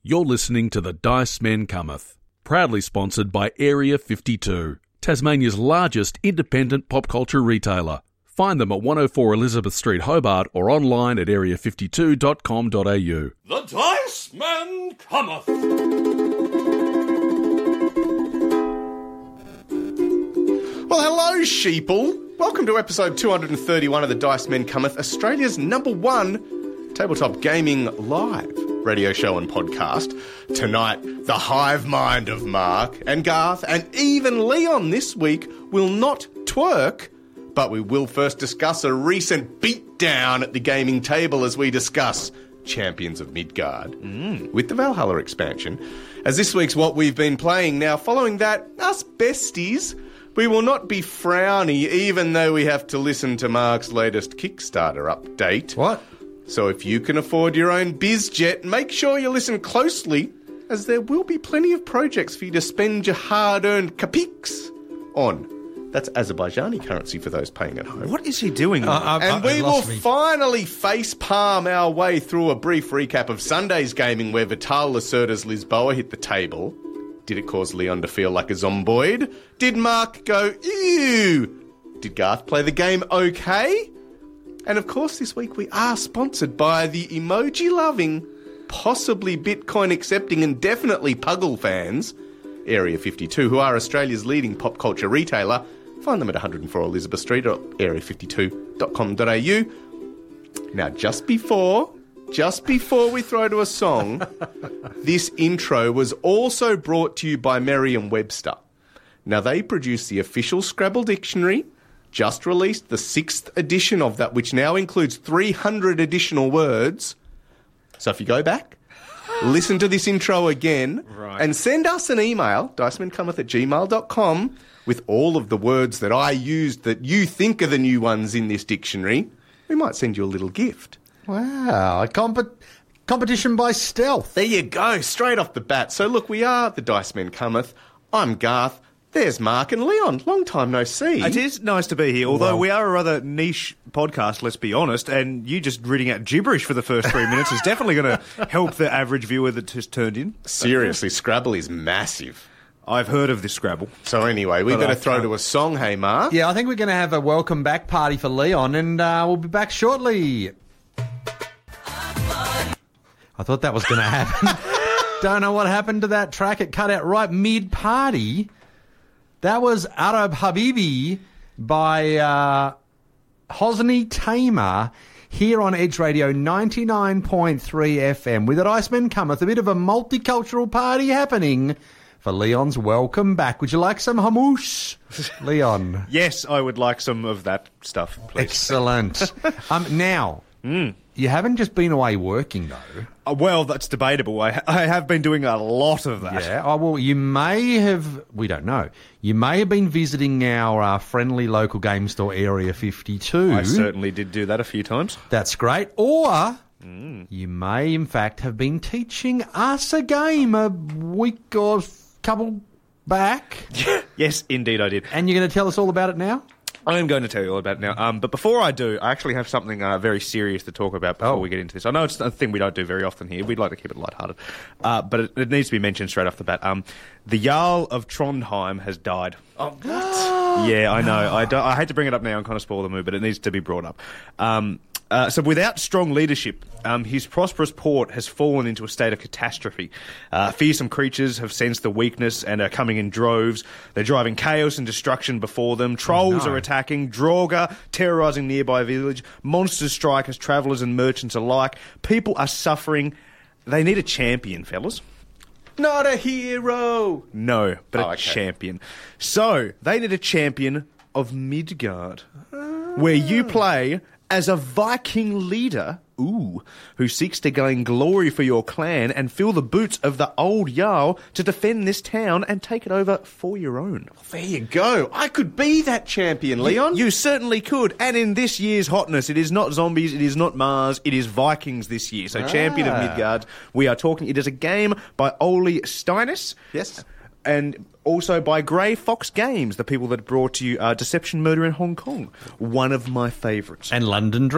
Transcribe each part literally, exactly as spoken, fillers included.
You're listening to The Dice Men Cometh, proudly sponsored by Area fifty-two, Tasmania's largest independent pop culture retailer. Find them at one oh four Elizabeth Street, Hobart, or online at area fifty-two dot com dot a u. The Dice Man Cometh! Well, hello, sheeple. Welcome to episode two hundred thirty-one of The Dice Men Cometh, Australia's number one tabletop gaming live radio show and podcast. Tonight, the hive mind of Mark and Garth and even Leon this week will not twerk, but we will first discuss a recent beatdown at the gaming table as we discuss Champions of Midgard mm. with the Valhalla expansion, as this week's what we've been playing. Now, following that, us besties, we will not be frowny even though we have to listen to Mark's latest Kickstarter update. What? So if you can afford your own BizJet, make sure you listen closely, as there will be plenty of projects for you to spend your hard-earned capiques on. That's Azerbaijani currency for those paying at home. What is he doing? Uh, uh, and uh, we will me. finally face palm our way through a brief recap of Sunday's gaming where Vital Lacerda's Lisboa hit the table. Did it cause Leon to feel like a zomboid? Did Mark go, ew? Did Garth play the game okay? And of course this week we are sponsored by the emoji-loving, possibly Bitcoin-accepting and definitely Puggle fans, Area fifty-two, who are Australia's leading pop culture retailer. Find them at one oh four Elizabeth Street or area fifty-two dot com dot a u. Now, just before, just before we throw to a song, this intro was also brought to you by Merriam-Webster. Now, they produce the official Scrabble dictionary, just released the sixth edition of that, which now includes three hundred additional words. So if you go back, listen to this intro again, right, and send us an email, dicemencometh at gmail dot com, with all of the words that I used that you think are the new ones in this dictionary. We might send you a little gift. Wow, a comp- competition by stealth. There you go, straight off the bat. So look, we are the Dice Men Cometh. I'm Garth. There's Mark and Leon. Long time no see. It is nice to be here, although Well- we are a rather niche podcast, let's be honest, and you just reading out gibberish for the first three minutes is definitely going to help the average viewer that has turned in. Seriously, Scrabble is massive. I've heard of this Scrabble. So anyway, we But better I throw can't- to a song, hey Mark. Yeah, I think we're going to have a welcome back party for Leon, and uh, we'll be back shortly. I thought that was going to happen. Don't know what happened to that track. It cut out right mid-party. That was Arab Habibi by uh, Hosni Tamer here on Edge Radio ninety-nine point three F M. With it, Iceman cometh, a bit of a multicultural party happening for Leon's welcome back. Would you like some hummus, Leon? Yes, I would like some of that stuff, please. Excellent. um, now, Mm. you haven't just been away working, though. Uh, well, that's debatable. I, I have been doing a lot of that. Yeah. Oh, well, you may have, we don't know, you may have been visiting our uh, friendly local game store, Area fifty-two. I certainly did do that a few times. That's great. Or Mm. you may, in fact, have been teaching us a game a week or couple back. Yes, indeed I did. And you're going to tell us all about it now? I am going to tell you all about it now. Um, but before I do, I actually have something uh, very serious to talk about before Oh. we get into this. I know it's a thing we don't do very often here. We'd like to keep it lighthearted. Uh, but it, it needs to be mentioned straight off the bat. Um, the Jarl of Trondheim has died. Oh, what? Yeah, I know. I, don't, I hate to bring it up now and kind of spoil the mood, but it needs to be brought up. Um, uh, so without strong leadership, um, his prosperous port has fallen into a state of catastrophe. Uh, fearsome creatures have sensed the weakness and are coming in droves. They're driving chaos and destruction before them. Trolls Oh, no. are attacking. Draugr terrorising nearby village. Monsters strike as travellers and merchants alike. People are suffering. They need a champion, fellas. Not a hero. No, but Oh, a okay. champion. So, they need a champion of Midgard, where you play as a Viking leader, ooh, who seeks to gain glory for your clan and fill the boots of the old Jarl to defend this town and take it over for your own. There you go. I could be that champion, Leon. You certainly could. And in this year's hotness, it is not zombies, it is not Mars, it is Vikings this year. So, Champion of Ah. Midgard, we are talking. It is a game by Ole Steinus. Yes. And also by Grey Fox Games, the people that brought you uh, Deception Murder in Hong Kong. One of my favourites. And London Dread.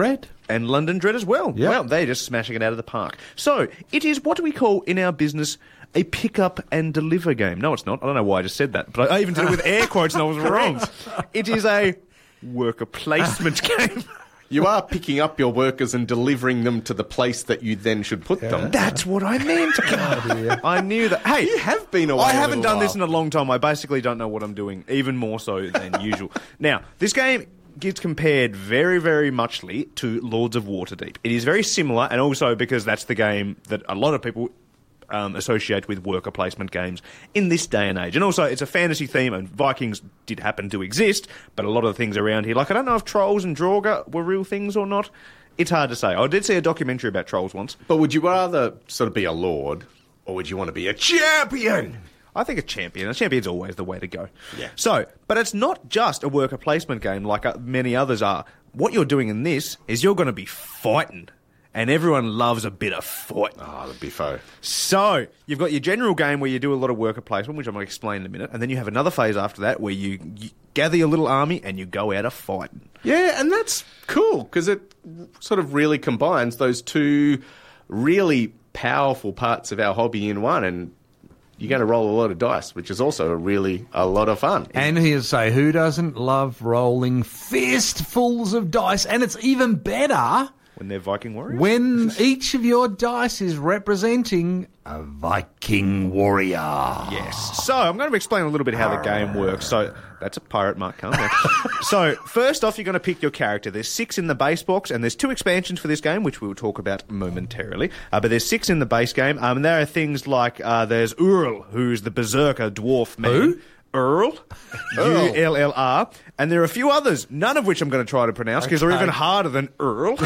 And London Dread as well. Yep. Well, they're just smashing it out of the park. So, it is what do we call in our business a pick-up and deliver game. No, it's not. I don't know why I just said that, but I even did it with air quotes and I was wrong. It is a worker placement game. You are picking up your workers and delivering them to the place that you then should put them. That's what I meant. God, I knew that. Hey, You have been away I a haven't little done this in while. a long time. I basically don't know what I'm doing, even more so than usual. Now, this game gets compared very, very muchly to Lords of Waterdeep. It is very similar, and also because that's the game that a lot of people um, associate with worker placement games in this day and age. And also, it's a fantasy theme, and Vikings did happen to exist, but a lot of the things around here, like I don't know if trolls and Draugr were real things or not. It's hard to say. I did see a documentary about trolls once. But would you rather sort of be a lord, or would you want to be a champion? I think a champion. A champion's always the way to go. Yeah. So, but it's not just a worker placement game like uh, many others are. What you're doing in this is you're going to be fighting. And everyone loves a bit of fighting. Oh, the biffo. So, you've got your general game where you do a lot of worker placement, which I'm going to explain in a minute. And then you have another phase after that where you, you gather your little army and you go out a fighting. Yeah, and that's cool, because it sort of really combines those two really powerful parts of our hobby in one, and you're going to roll a lot of dice, which is also a really a lot of fun. And he'll say, who doesn't love rolling fistfuls of dice? And it's even better When they're Viking warriors? when each of your dice is representing a Viking warrior. Yes. So, I'm going to explain a little bit how the game works. So, that's a pirate mark, calm down. So, first off, you're going to pick your character. There's six in the base box, and there's two expansions for this game, which we'll talk about momentarily. Uh, but there's six in the base game. Um, and there are things like uh, there's Url, who's the berserker dwarf man. Who? Earl, U L L R, and there are a few others, none of which I'm going to try to pronounce because they're Okay. even harder than Earl.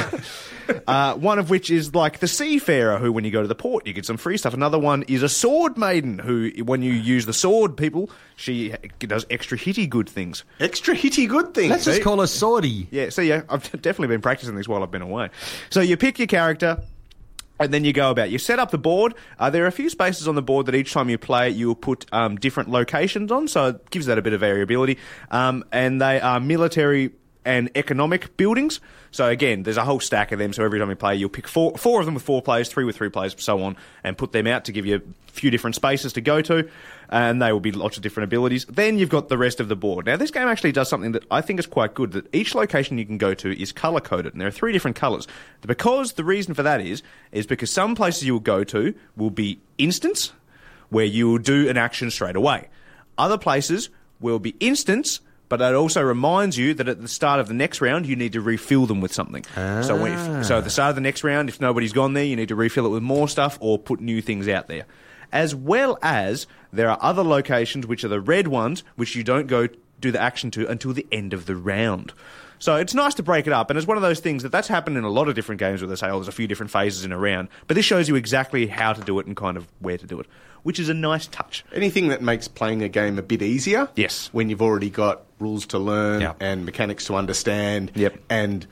uh, one of which is like the Seafarer, who when you go to the port, you get some free stuff. Another one is a Sword Maiden, who when you use the sword, people, she does extra hitty good things. Extra hitty good things. Let's just see? call her Swordy. Yeah, so yeah, I've definitely been practicing this while I've been away. So you pick your character, and then you go about. You set up the board. Uh, there are a few spaces on the board that each time you play, you will put um, different locations on, so it gives that a bit of variability. Um, and they are military and economic buildings. So again, there's a whole stack of them, so every time you play, you'll pick four, four of them with four players, three with three players, so on, and put them out to give you a few different spaces to go to, and they will be lots of different abilities. Then you've got the rest of the board. Now, this game actually does something that I think is quite good, that each location you can go to is colour-coded, and there are three different colours. Because the reason for that is, is because some places you will go to will be instants, where you will do an action straight away. Other places will be instants, but it also reminds you that at the start of the next round, you need to refill them with something. Ah. So, when if, so at the start of the next round, if nobody's gone there, you need to refill it with more stuff or put new things out there. As well as there are other locations, which are the red ones, which you don't go do the action to until the end of the round. So it's nice to break it up, and it's one of those things that that's happened in a lot of different games where they say, oh, there's a few different phases in a round. But this shows you exactly how to do it and kind of where to do it, which is a nice touch. Anything that makes playing a game a bit easier. Yes. When you've already got rules to learn Yeah. and mechanics to understand. Yep. And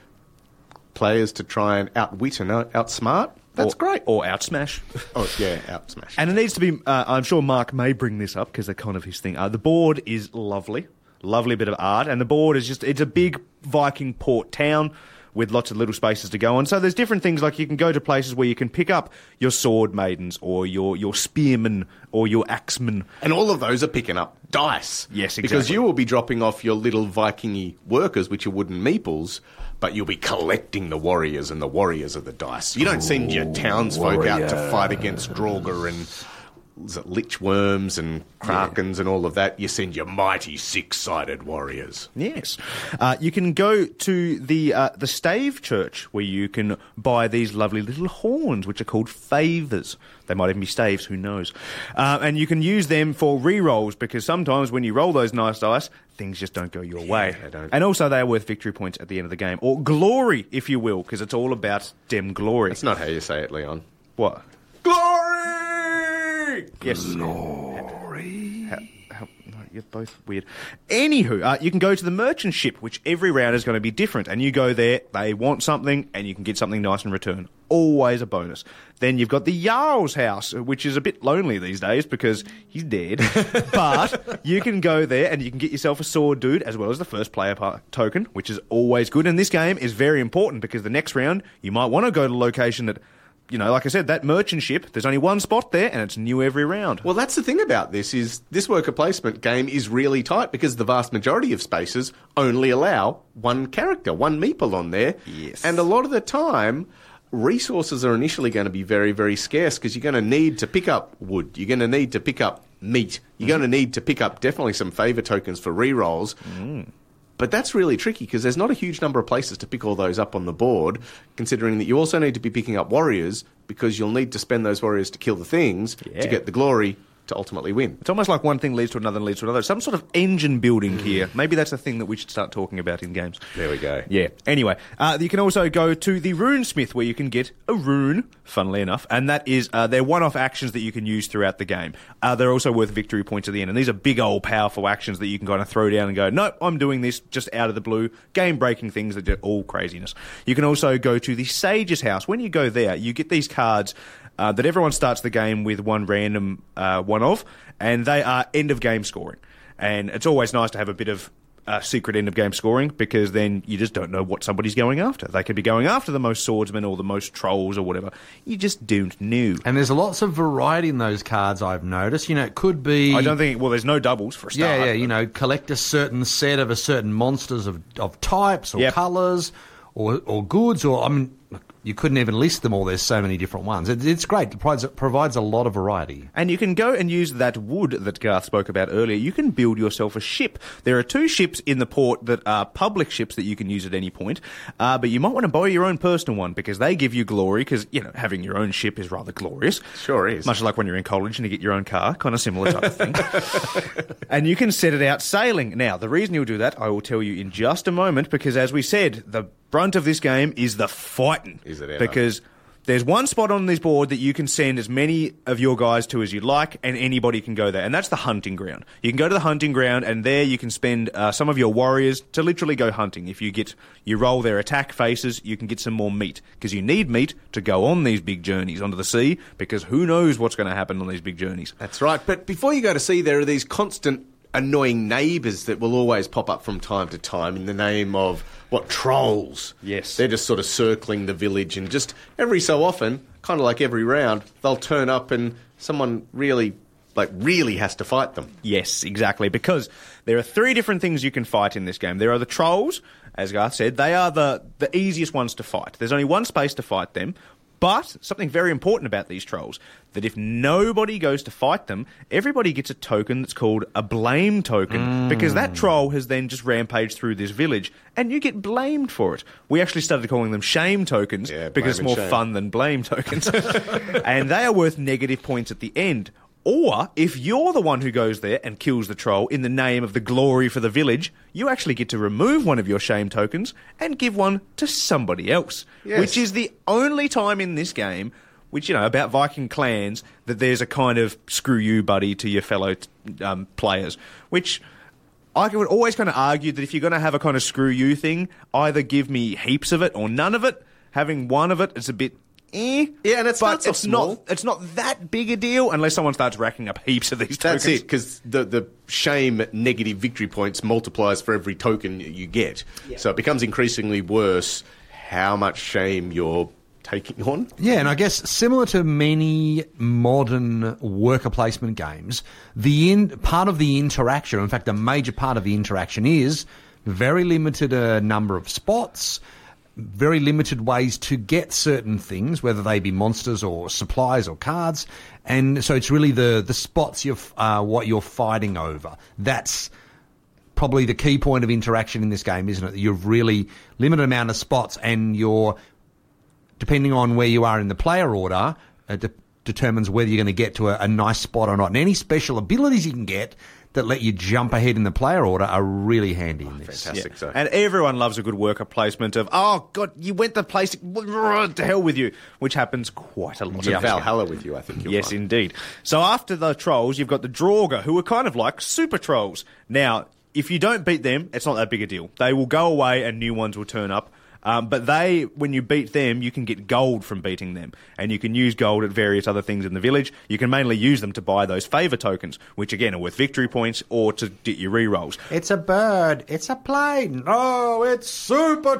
players to try and outwit and out- outsmart. That's or, great. Or outsmash. Oh, yeah, outsmash. And it needs to be, uh, I'm sure Mark may bring this up because they're kind of his thing. Uh, the board is lovely. Lovely bit of art. And the board is just, it's a big Viking port town with lots of little spaces to go on. So there's different things, like you can go to places where you can pick up your sword maidens or your, your spearmen or your axemen. And all of those are picking up dice. Yes, exactly. Because you will be dropping off your little Viking-y workers, which are wooden meeples, but you'll be collecting the warriors, and the warriors are the dice. You don't send your townsfolk out to fight against Draugr and is it lich worms and krakens yeah. and all of that. You send your mighty six-sided warriors. Yes. Uh, you can go to the uh, the stave church where you can buy these lovely little horns, which are called favors. They might even be staves, who knows. Uh, and you can use them for re-rolls, because sometimes when you roll those nice dice, things just don't go your yeah, way. They don't. And also they are worth victory points at the end of the game. Or glory, if you will, because it's all about dem glory. That's not how you say it, Leon. What? Glory! Yes. Glory. How, You're both weird. Anywho, uh, you can go to the merchant ship, which every round is going to be different. And you go there, they want something, and you can get something nice in return. Always a bonus. Then you've got the Jarl's house, which is a bit lonely these days because he's dead. But you can go there and you can get yourself a sword dude as well as the first player par- token, which is always good. And this game is very important because the next round you might want to go to a location that, you know, like I said, that merchant ship, there's only one spot there and it's new every round. Well, that's the thing about this is this worker placement game is really tight because the vast majority of spaces only allow one character, one meeple on there. Yes. And a lot of the time, resources are initially going to be very, very scarce because you're going to need to pick up wood. You're going to need to pick up meat. You're mm. going to need to pick up definitely some favour tokens for rerolls. Mm. But that's really tricky because there's not a huge number of places to pick all those up on the board, considering that you also need to be picking up warriors because you'll need to spend those warriors to kill the things yeah. to get the glory to ultimately win. It's almost like one thing leads to another and leads to another. Some sort of engine building mm. here. Maybe that's a thing that we should start talking about in games. There we go. Yeah. Anyway, uh, you can also go to the Runesmith where you can get a rune, funnily enough, and that is, uh, they're one-off actions that you can use throughout the game. Uh, they're also worth victory points at the end, and these are big old powerful actions that you can kind of throw down and go, no, I'm doing this just out of the blue, game-breaking things that do all craziness. You can also go to the Sage's house. When you go there, you get these cards Uh, that everyone starts the game with one random uh, one of, and they are end-of-game scoring. And it's always nice to have a bit of uh, secret end-of-game scoring because then you just don't know what somebody's going after. They could be going after the most swordsmen or the most trolls or whatever. You just don't know. And there's lots of variety in those cards, I've noticed. You know, it could be... I don't think... Well, there's no doubles for a start. Yeah, yeah, you know, collect a certain set of a certain monsters of, of types or yep. colours or, or goods or... I mean... You couldn't even list them all. There's so many different ones. It, it's great. It provides, it provides a lot of variety. And you can go and use that wood that Garth spoke about earlier. You can build yourself a ship. There are two ships in the port that are public ships that you can use at any point. Uh, but you might want to buy your own personal one because they give you glory because, you know, having your own ship is rather glorious. Sure is. Much like when you're in college and you get your own car. Kind of similar type of thing. And you can set it out sailing. Now, the reason you'll do that, I will tell you in just a moment because, as we said, the brunt of this game is the fighting. Is it ever? Because there's one spot on this board that you can send as many of your guys to as you'd like, and anybody can go there, and that's the hunting ground. You can go to the hunting ground, and there you can spend uh, some of your warriors to literally go hunting. If you get you roll their attack faces, you can get some more meat, because you need meat to go on these big journeys onto the sea, because who knows what's going to happen on these big journeys. That's right, but before you go to sea, there are these constant annoying neighbours that will always pop up from time to time in the name of, what, trolls. Yes. They're just sort of circling the village and just every so often, kind of like every round, they'll turn up and someone really, like, really has to fight them. Yes, exactly, because there are three different things you can fight in this game. There are the trolls, as Garth said. They are the, the easiest ones to fight. There's only one space to fight them. But something very important about these trolls, that if nobody goes to fight them, everybody gets a token that's called a blame token, mm. because that troll has then just rampaged through this village, and you get blamed for it. We actually started calling them shame tokens, yeah, because it's more shame. fun than blame tokens. And they are worth negative points at the end. Or, if you're the one who goes there and kills the troll in the name of the glory for the village, you actually get to remove one of your shame tokens and give one to somebody else. Yes. Which is the only time in this game, which, you know, about Viking clans, that there's a kind of screw you, buddy, to your fellow um, players. Which I would always kind of argue that if you're going to have a kind of screw you thing, either give me heaps of it or none of it. Having one of it is a bit... Eh, yeah, and it but starts off it's small. not it's not that big a deal unless someone starts racking up heaps of these tokens. That's it, because the, the shame negative victory points multiplies for every token you get. Yeah. So it becomes increasingly worse how much shame you're taking on. Yeah, and I guess similar to many modern worker placement games, the in, part of the interaction, in fact, a major part of the interaction is very limited uh, number of spots, very limited ways to get certain things, whether they be monsters or supplies or cards, and so it's really the the spots you're uh, what you're fighting over. That's probably the key point of interaction in this game, isn't it? You've really limited amount of spots, and you're depending on where you are in the player order, uh, de- determines whether you're going to get to a, a nice spot or not. And any special abilities you can get that let you jump ahead in the player order are really handy in this. Fantastic. So. And everyone loves a good worker placement of, oh, God, you went the place, to hell with you, which happens quite a lot. To Valhalla with you, I think you'll Yes, find. indeed. So after the trolls, you've got the Draugr, who are kind of like super trolls. Now, if you don't beat them, it's not that big a deal. They will go away and new ones will turn up. Um, but they, when you beat them, you can get gold from beating them. And you can use gold at various other things in the village. You can mainly use them to buy those favour tokens, which again are worth victory points or to get your rerolls. It's a bird. It's a plane. No, it's Super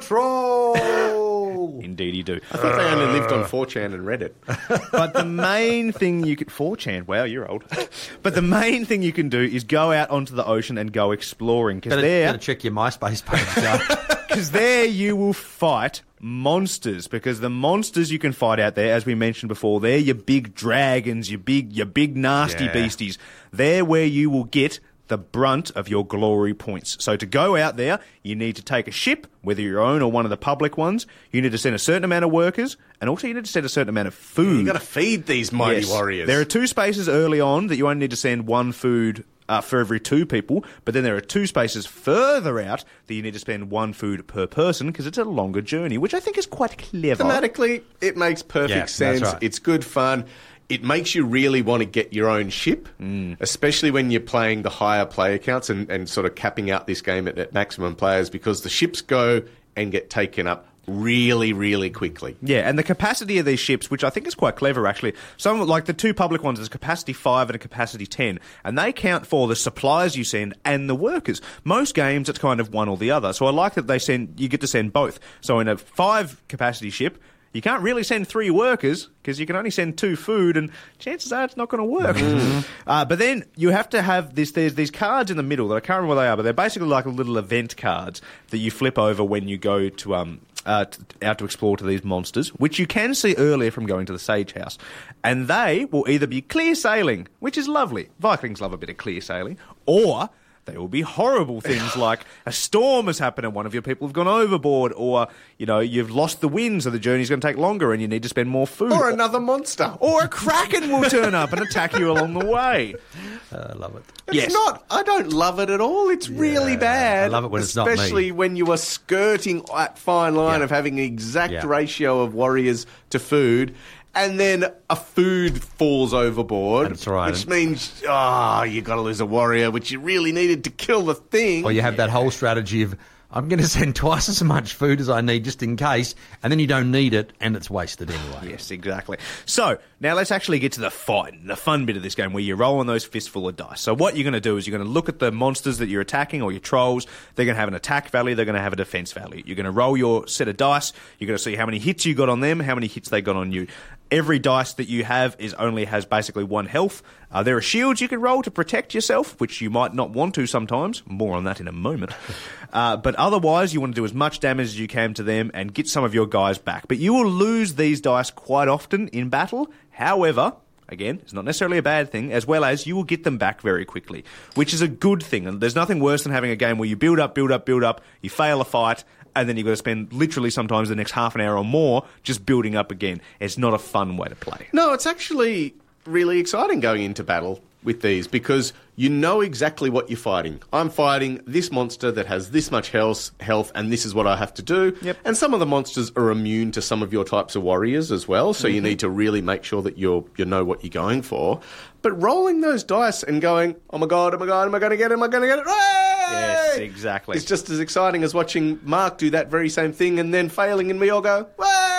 Troll. Indeed you do. I thought they only lived on four chan and Reddit. But the main thing you could... four chan, wow, you're old. But the main thing you can do is go out onto the ocean and go exploring. Because Better, there... better check your MySpace page, Joe. Because there you will fight monsters. Because the monsters you can fight out there, as we mentioned before, they're your big dragons, your big, your big nasty Yeah. beasties. They're where you will get the brunt of your glory points. So to go out there, you need to take a ship, whether your own or one of the public ones. You need to send a certain amount of workers, and also you need to send a certain amount of food. You've got to feed these mighty Yes. warriors. There are two spaces early on that you only need to send one food uh, for every two people, but then there are two spaces further out that you need to spend one food per person because it's a longer journey, which I think is quite clever. Thematically, it makes perfect Yeah, that's sense. right. It's good fun. It makes you really want to get your own ship, Mm. especially when you're playing the higher player counts and, and sort of capping out this game at, at maximum players, because the ships go and get taken up really, really quickly. Yeah, and the capacity of these ships, which I think is quite clever actually, some like the two public ones, there's a capacity five and a capacity ten, and they count for the supplies you send and the workers. Most games it's kind of one or the other, so I like that they send, you get to send both. So in a five capacity ship, you can't really send three workers because you can only send two food, and chances are it's not going to work. Uh, but then you have to have this. There's these cards in the middle that I can't remember what they are, but they're basically like little event cards that you flip over when you go to um uh, t- out to explore to these monsters, which you can see earlier from going to the Sage House, and they will either be clear sailing, which is lovely. Vikings love a bit of clear sailing, or they will be horrible things like a storm has happened and one of your people have gone overboard, or, you know, you've lost the wind so the journey's going to take longer and you need to spend more food. Or another monster. Or a kraken will turn up and attack you along the way. I love it. It's Yes. not. I don't love it at all. It's really bad. I love it when it's not me. Especially when you are skirting that fine line Yeah. of having an exact Yeah. ratio of warriors to food, and then a food falls overboard. That's right. Which means, oh, you got to lose a warrior, which you really needed to kill the thing. Or you have that whole strategy of, I'm going to send twice as much food as I need just in case, and then you don't need it, and it's wasted anyway. Yes, exactly. So, now let's actually get to the fight, the fun bit of this game, where you're rolling those fistful of dice. So what you're going to do is you're going to look at the monsters that you're attacking, or your trolls. They're going to have an attack value, they're going to have a defense value. You're going to roll your set of dice, you're going to see how many hits you got on them, how many hits they got on you. Every dice that you have is only has basically one health. Uh, there are shields you can roll to protect yourself, which you might not want to sometimes. More on that in a moment. Uh, but otherwise, you want to do as much damage as you can to them and get some of your guys back. But you will lose these dice quite often in battle. However, again, it's not necessarily a bad thing, as well as you will get them back very quickly, which is a good thing. And there's nothing worse than having a game where you build up, build up, build up, you fail a fight, and then you've got to spend literally sometimes the next half an hour or more just building up again. It's not a fun way to play. No, it's actually really exciting going into battle with these, because you know exactly what you're fighting. I'm fighting this monster that has this much health, health, and this is what I have to do. Yep. And some of the monsters are immune to some of your types of warriors as well, so you need to really make sure that you're you know what you're going for. But rolling those dice and going, oh my god, oh my god, am I going to get it? Am I going to get it? Hooray! Yes, exactly. It's just as exciting as watching Mark do that very same thing and then failing, and we all go,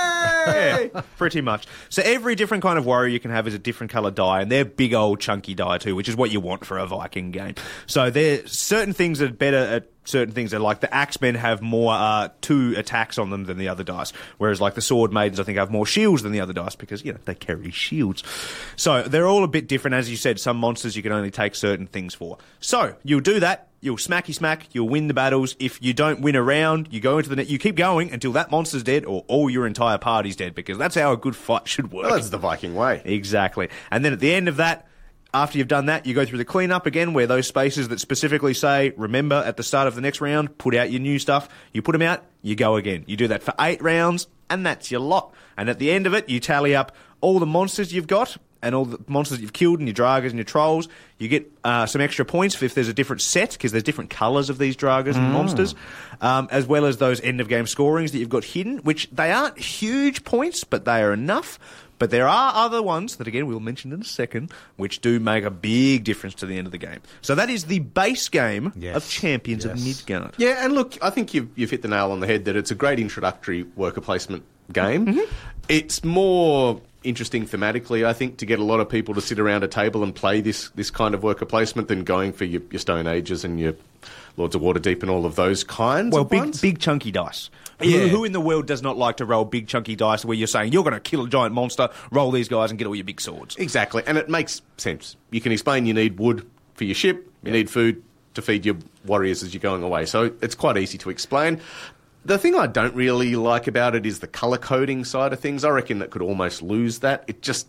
way! Yeah, pretty much. So every different kind of warrior you can have is a different colour die, and they're big old chunky die too, which is what you want for a Viking game. So there's certain things that are better at certain things. That like the axemen have more uh, two attacks on them than the other dice, whereas like the sword maidens I think have more shields than the other dice because, you know, they carry shields. So they're all a bit different. As you said, some monsters you can only take certain things for. So you'll do that. You'll smacky smack, you'll win the battles. If you don't win a round, you go into the net, you keep going until that monster's dead or all your entire party's dead, because that's how a good fight should work. Well, that's the Viking way. Exactly. And then at the end of that, after you've done that, you go through the cleanup again, where those spaces that specifically say, remember, at the start of the next round, put out your new stuff. You put them out, you go again. You do that for eight rounds, and that's your lot. And at the end of it, you tally up all the monsters you've got and all the monsters you've killed and your Dragas and your Trolls. You get uh, some extra points if there's a different set, because there's different colours of these Dragas and monsters, um, as well as those end-of-game scorings that you've got hidden, which they aren't huge points, but they are enough. But there are other ones that, again, we'll mention in a second, which do make a big difference to the end of the game. So that is the base game Yes. of Champions Yes. of Midgard. Yeah, and look, I think you've, you've hit the nail on the head that it's a great introductory worker placement game. Mm-hmm. It's more interesting thematically, I think, to get a lot of people to sit around a table and play this, this kind of worker placement than going for your, your Stone Ages and your Lords of Waterdeep and all of those kinds Well, of big, ones. big chunky dice. Yeah. Who, who in the world does not like to roll big chunky dice where you're saying you're going to kill a giant monster, roll these guys and get all your big swords? Exactly, and it makes sense. You can explain you need wood for your ship, you need food to feed your warriors as you're going away, so it's quite easy to explain. The thing I don't really like about it is the colour coding side of things. I reckon that could almost lose that. It just...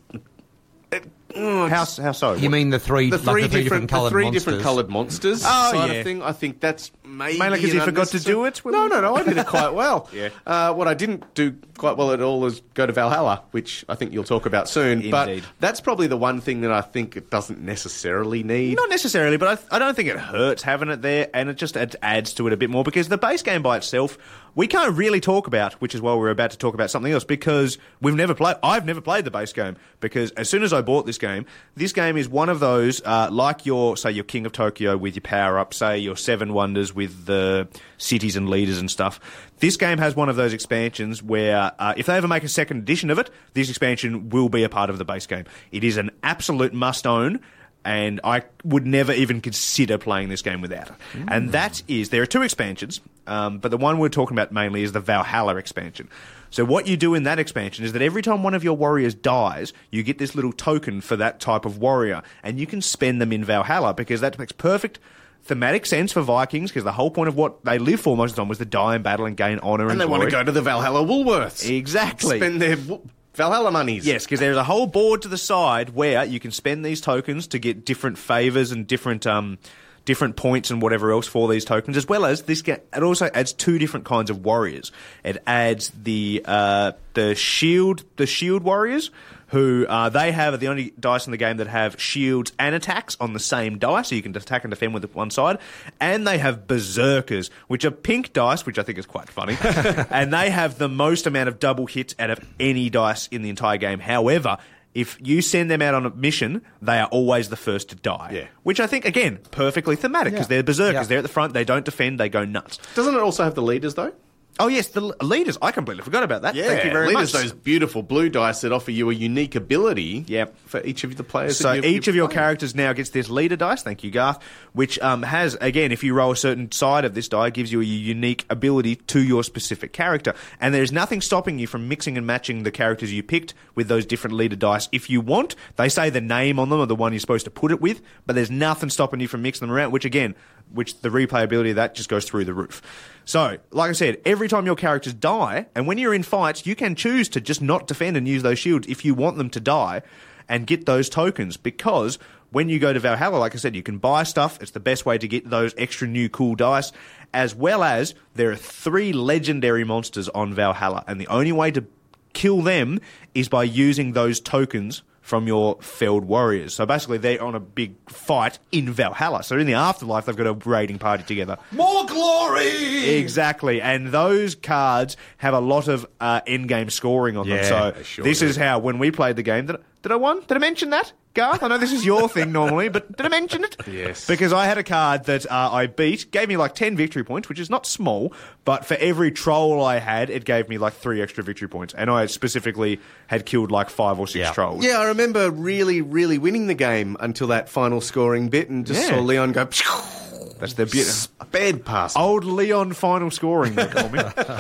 It, oh, How, it's- how so? You mean the three, the like three, the three different, different coloured the three monsters? different coloured monsters Oh, side yeah. of thing. I think that's maybe Mainly 'cause an you forgot to unnecessary- do it when- No, no, no. I did it quite well. Yeah. Uh, what I didn't do quite well at all is go to Valhalla, which I think you'll talk about soon. But Indeed. that's probably the one thing that I think it doesn't necessarily need. Not necessarily, but I, I don't think it hurts having it there, and it just adds, adds to it a bit more, because the base game by itself, we can't really talk about, which is why we're about to talk about something else, because we've never played, I've never played the base game, because as soon as I bought this game, this game is one of those, uh, like your, say, your King of Tokyo with your power-up, say, your Seven Wonders with the cities and leaders and stuff. This game has one of those expansions where, uh, if they ever make a second edition of it, this expansion will be a part of the base game. It is an absolute must-own, and I would never even consider playing this game without it. Mm. And that is, there are two expansions, um, but the one we're talking about mainly is the Valhalla expansion. So what you do in that expansion is that every time one of your warriors dies, you get this little token for that type of warrior, and you can spend them in Valhalla, because that makes perfect thematic sense for Vikings, because the whole point of what they live for most of the time was to die in battle and gain honour and, and they want to glory. go to the Valhalla Woolworths. Exactly. Spend their w- Valhalla monies. Yes, because there's a whole board to the side where you can spend these tokens to get different favours and different um, different points and whatever else for these tokens, as well as this. Ga- it also adds two different kinds of warriors. It adds the uh, the shield the shield warriors, who uh, they have are the only dice in the game that have shields and attacks on the same die, so you can attack and defend with one side. And they have berserkers, which are pink dice, which I think is quite funny. And they have the most amount of double hits out of any dice in the entire game. However, if you send them out on a mission, they are always the first to die. Yeah. Which I think, again, perfectly thematic, because Yeah. they're berserkers. Yeah. They're at the front, they don't defend, they go nuts. Doesn't it also have the leaders, though? Oh, yes, the l- leaders. I completely forgot about that. Thank you very leaders, much. those beautiful blue dice that offer you a unique ability Yep. for each of the players. So that you've, each you've of your played. characters now gets this leader dice, thank you, Garth, which um, has, again, if you roll a certain side of this die, gives you a unique ability to your specific character. And there's nothing stopping you from mixing and matching the characters you picked with those different leader dice. If you want, they say the name on them or the one you're supposed to put it with, but there's nothing stopping you from mixing them around, which, again, which the replayability of that just goes through the roof. So, like I said, every time your characters die, and when you're in fights, you can choose to just not defend and use those shields if you want them to die, and get those tokens, because when you go to Valhalla, like I said, you can buy stuff. It's the best way to get those extra new cool dice, as well as there are three legendary monsters on Valhalla, and the only way to kill them is by using those tokens from your felled warriors. So basically they're on a big fight in Valhalla. So in the afterlife, they've got a raiding party together. More glory! Exactly, and those cards have a lot of uh, endgame scoring on Yeah, them. they So sure this do. is how, when we played the game, did, did I won? Did I mention that, Garth? I know this is your thing normally, but did I mention it? Yes. Because I had a card that uh, I beat, gave me like ten victory points, which is not small, but for every troll I had, it gave me like three extra victory points, and I specifically had killed like five or six Yeah. trolls. Yeah, I remember really, really winning the game until that final scoring bit and just Yeah. saw Leon go... That's the beauty. Sped past. Old Leon final scoring, they call me.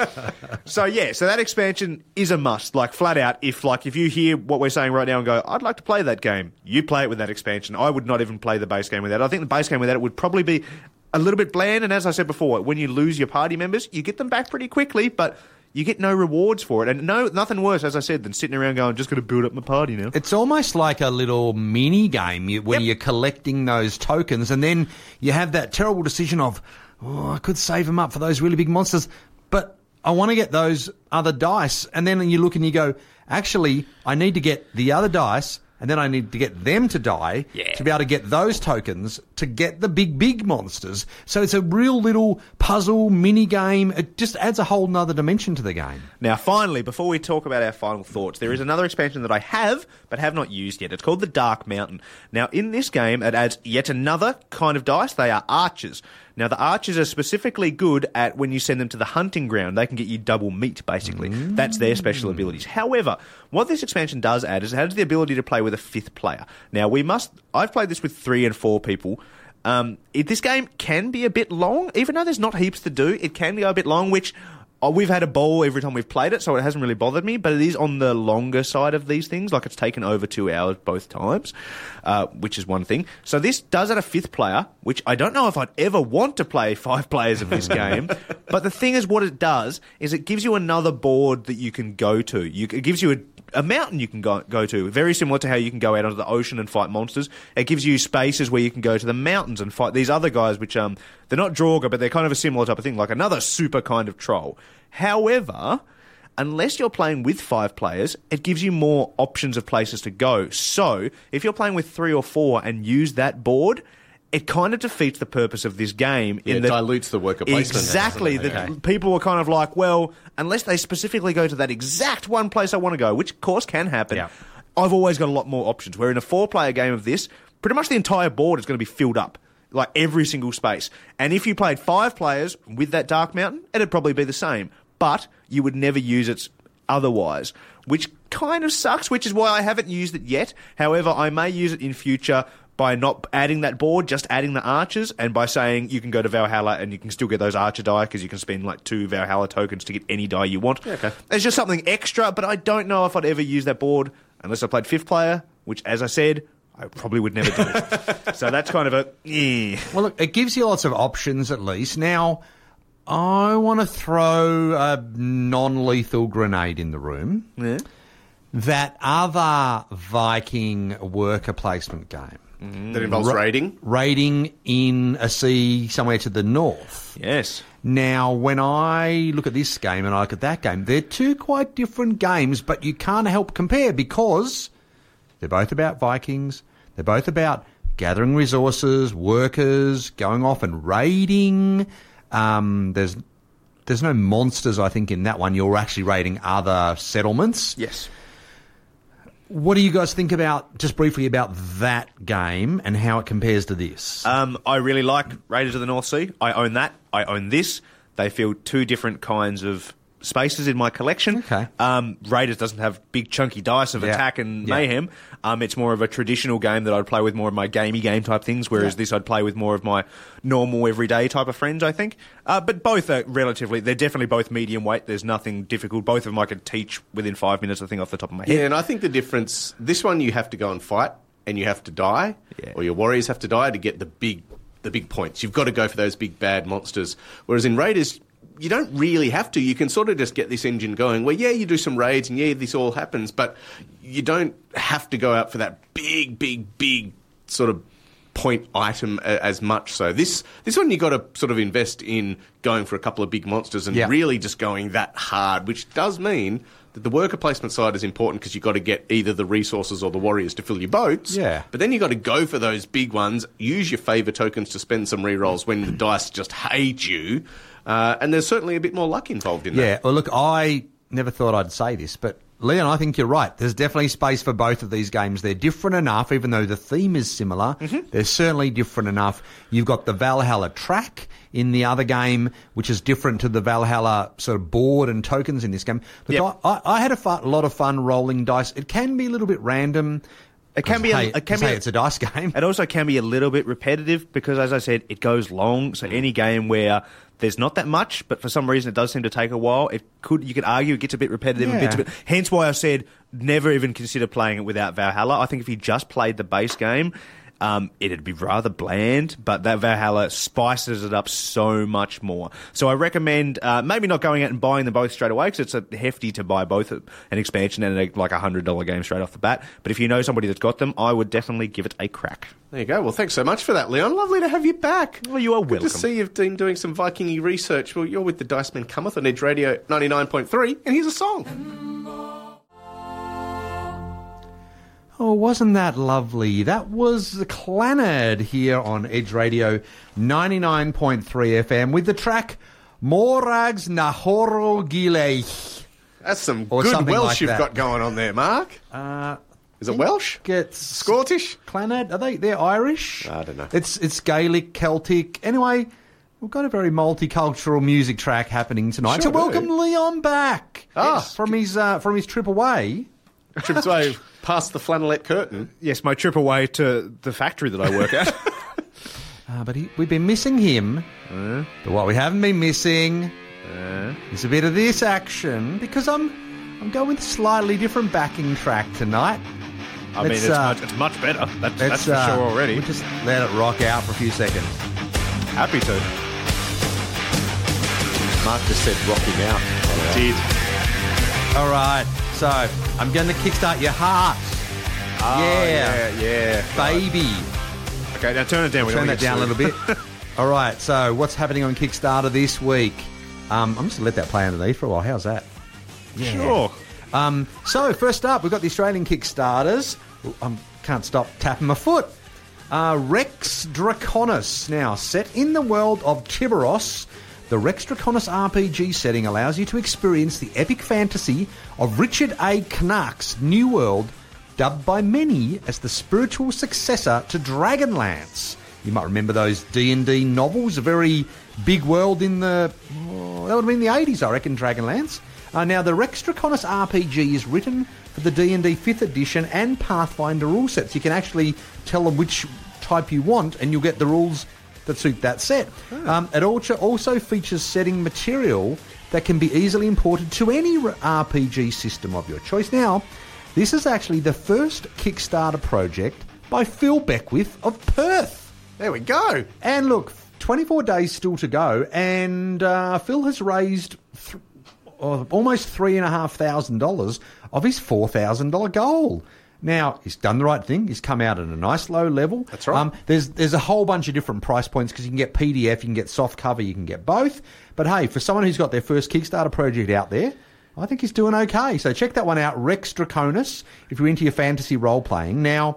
So yeah, so that expansion is a must, like flat out. If like if you hear what we're saying right now and go, I'd like to play that game, you play it with that expansion. I would not even play the base game with that. I think the base game with that would probably be a little bit bland. And as I said before, when you lose your party members, you get them back pretty quickly, but you get no rewards for it. And no, nothing worse, as I said, than sitting around going, just got to build up my party now. It's almost like a little mini game you, where Yep. you're collecting those tokens, and then you have that terrible decision of, oh, I could save them up for those really big monsters, but I want to get those other dice. And then you look and you go, actually, I need to get the other dice, and then I need to get them to die Yeah. to be able to get those tokens to get the big, big monsters. So it's a real little puzzle, mini game. It just adds a whole nother dimension to the game. Now, finally, before we talk about our final thoughts, there is another expansion that I have but have not used yet. It's called the Dark Mountain. Now, in this game, it adds yet another kind of dice. They are archers. Now, the archers are specifically good at when you send them to the hunting ground. They can get you double meat, basically. Mm. That's their special abilities. However, what this expansion does add is it adds the ability to play with a fifth player. Now, we must... I've played this with three and four people. Um, it, this game can be a bit long. Even though there's not heaps to do, it can go a bit long, which... Oh, we've had a ball every time we've played it, so it hasn't really bothered me, but it is on the longer side of these things. Like, it's taken over two hours both times, uh, which is one thing. So this does add a fifth player, which I don't know if I'd ever want to play five players of this game. But the thing is, what it does is it gives you another board that you can go to. You, it gives you a A mountain you can go, go to, very similar to how you can go out onto the ocean and fight monsters. It gives you spaces where you can go to the mountains and fight these other guys, which um they're not Draugr, but they're kind of a similar type of thing, like another super kind of troll. However, unless you're playing with five players, it gives you more options of places to go. So, if you're playing with three or four and use that board, it kind of defeats the purpose of this game. Yeah, in it that dilutes the worker placement. Exactly. Doesn't it? The, Okay. People were kind of like, well, unless they specifically go to that exact one place I want to go, which of course can happen, Yeah. I've always got a lot more options. Where in a four-player game of this, pretty much the entire board is going to be filled up. Like every single space. And if you played five players with that Dark Mountain, it'd probably be the same. But you would never use it otherwise, which kind of sucks, which is why I haven't used it yet. However, I may use it in future by not adding that board, just adding the archers, and by saying you can go to Valhalla and you can still get those archer die because you can spend like two Valhalla tokens to get any die you want. Yeah, okay. It's just something extra, but I don't know if I'd ever use that board unless I played fifth player, which, as I said, I probably would never do it. So that's kind of a... Eh. Well, look, it gives you lots of options at least. Now, I want to throw a non-lethal grenade in the room. Yeah. That other Viking worker placement game. That involves Ra- raiding. Raiding in a sea somewhere to the north. Yes. Now, when I look at this game and I look at that game, they're two quite different games, but you can't help compare because they're both about Vikings. They're both about gathering resources, workers, going off and raiding. Um, there's there's no monsters, I think, in that one. You're actually raiding other settlements. Yes. What do you guys think about, just briefly, about that game and how it compares to this? Um, I really like Raiders of the North Sea. I own that. I own this. They feel two different kinds of spaces in my collection. Okay. Um, Raiders doesn't have big chunky dice of Yeah. attack and Yeah. mayhem. Um, it's more of a traditional game that I'd play with more of my gamey game type things, whereas Yeah. this I'd play with more of my normal everyday type of friends, I think. Uh, but both are relatively, they're definitely both medium weight. There's nothing difficult. Both of them I could teach within five minutes, I think, off the top of my head. Yeah, and I think the difference, this one you have to go and fight and you have to die, Yeah. or your warriors have to die to get the big the big points. You've got to go for those big bad monsters. Whereas in Raiders, you don't really have to. You can sort of just get this engine going where, yeah, you do some raids and, yeah, this all happens, but you don't have to go out for that big, big, big sort of point item a- as much. So this this one you got to sort of invest in going for a couple of big monsters and Yeah. really just going that hard, which does mean that the worker placement side is important because you've got to get either the resources or the warriors to fill your boats. Yeah. But then you've got to go for those big ones, use your favour tokens to spend some rerolls when the dice just hate you. Uh, and there's certainly a bit more luck involved in that. Yeah, well, look, I never thought I'd say this, but Leon, I think you're right. There's definitely space for both of these games. They're different enough, even though the theme is similar. Mm-hmm. They're certainly different enough. You've got the Valhalla track in the other game, which is different to the Valhalla sort of board and tokens in this game. Look, Yep. I, I had a, fun, a lot of fun rolling dice. It can be a little bit random. It can be a- Hey, it can 'cause, be hey, a- it's a dice game. It also can be a little bit repetitive because, as I said, it goes long. So any game where there's not that much, but for some reason it does seem to take a while, it could you could argue it gets a bit repetitive. Yeah. And bits a bit, hence why I said never even consider playing it without Valhalla. I think if you just played the base game, um, it'd be rather bland, but that Valhalla spices it up so much more. So I recommend uh, maybe not going out and buying them both straight away because it's a hefty to buy both an expansion and a, like a one hundred dollars game straight off the bat. But if you know somebody that's got them, I would definitely give it a crack. There you go. Well, thanks so much for that, Leon. Lovely to have you back. Well, you are Good welcome. to see you've been doing some Viking-y research. Well, you're with the Dice Men Cometh on Edge Radio ninety-nine point three, and here's a song. Oh, wasn't that lovely? That was Clannad here on Edge Radio ninety-nine point three F M with the track Morags Nahoro Gilei. That's some Or good something Welsh like you've that. got going on there, Mark. Uh, Is it Welsh? Gets Scottish? Clannad? Are they? They're Irish. I don't know. It's it's Gaelic, Celtic. Anyway, we've got a very multicultural music track happening tonight. Sure to do. welcome Leon back Ah. from his uh, from his trip away. Trips away past the flannelette curtain. Yes, my trip away to the factory that I work at. Uh, but he, we've been missing him. Uh. But what we haven't been missing is a bit of this action because I'm I'm going with a slightly different backing track tonight. I mean, Let's, it's, uh, much, it's much better. That's, Let's, that's for uh, sure already. We'll just let it rock out for a few seconds. Happy to. Mark just said rocking out. Did. All right, so I'm going to kickstart your heart. Oh, yeah. yeah, yeah. Baby. Okay, now turn it down. We Turn don't that wanna down a get little bit. All right, so what's happening on Kickstarter this week? Um, I'm just going to let that play underneath for a while. How's that? sued. Sure. Um, so, first up, we've got the Australian Kickstarters. I can't stop tapping my foot. Uh, Rex Draconis. Now, set in the world of Tiburos, the Rex Draconis R P G setting allows you to experience the epic fantasy of Richard A. Knark's New World, dubbed by many as the spiritual successor to Dragonlance. You might remember those D and D novels, a very big world in the... Oh, that would have been the eighties, I reckon, Dragonlance. Uh, now, the Rex Draconis R P G is written for the D and D fifth edition and Pathfinder rule sets. You can actually tell them which type you want, and you'll get the rules that suit that set. Oh. Um, it also also features setting material that can be easily imported to any R P G system of your choice. Now, this is actually the first Kickstarter project by Phil Beckwith of Perth. There we go. And look, twenty-four days still to go, and uh, Phil has raised th- uh, almost three and a half thousand dollars of his four thousand dollar goal. Now, he's done the right thing. He's come out at a nice low level. That's right. Um, there's there's a whole bunch of different price points because you can get P D F, you can get soft cover, you can get both. But hey, for someone who's got their first Kickstarter project out there, I think he's doing okay. So check that one out, Rex Draconis, if you're into your fantasy role-playing. Now,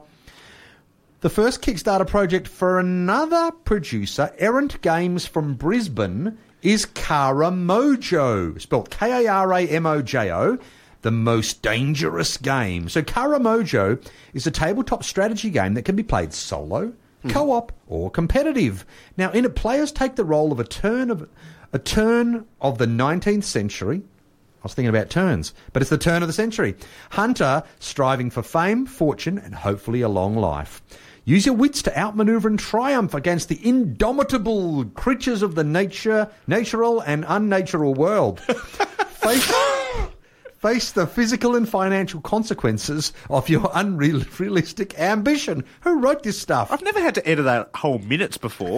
the first Kickstarter project for another producer, Errant Games from Brisbane, is Kara Mojo, spelled K A R A M O J O, the most dangerous game. So Kara Mojo is a tabletop strategy game that can be played solo, co-op, or competitive. Now, in it, players take the role of a turn of a turn of the nineteenth century. I was thinking about turns, but it's the turn of the century. Hunter striving for fame, fortune, and hopefully a long life. Use your wits to outmaneuver and triumph against the indomitable creatures of the nature, natural and unnatural world. face, face the physical and financial consequences of your unrealistic ambition. Who wrote this stuff? I've never had to edit out whole minutes before.